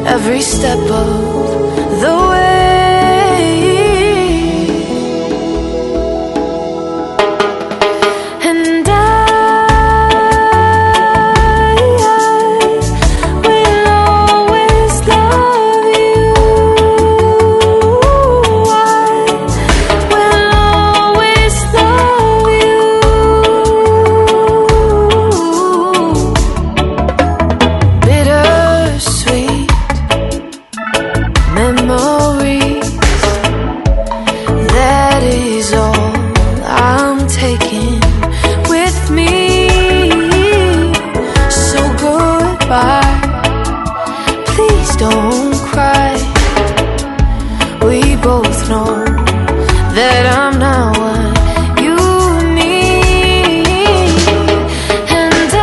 every step of the way. And will always love you. I will always love you. Bittersweet memories, that is all I'm taking with me. So goodbye, please don't cry. We both know that I'm not what you need. And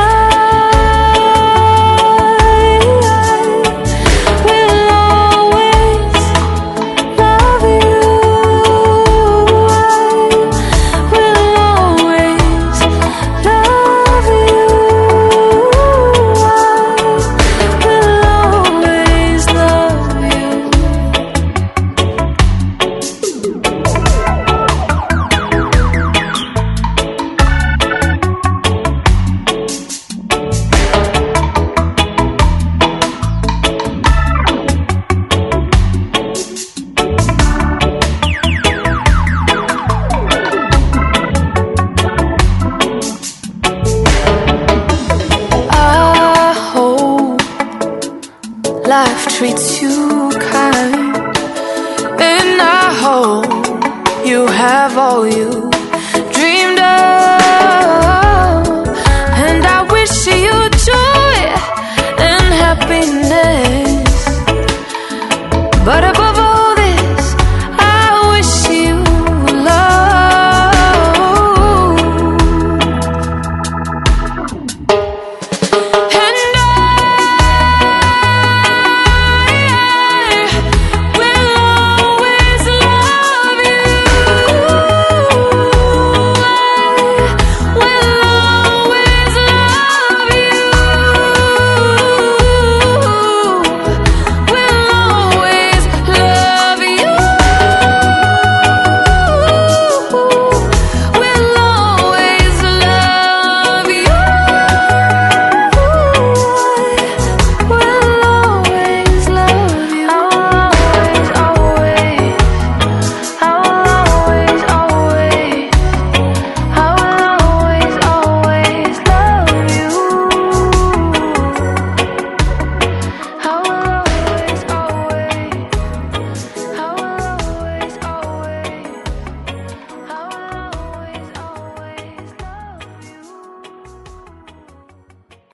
will always love you. I will always love you. I will always love you. I hope life treats you kind, and I hope you have all you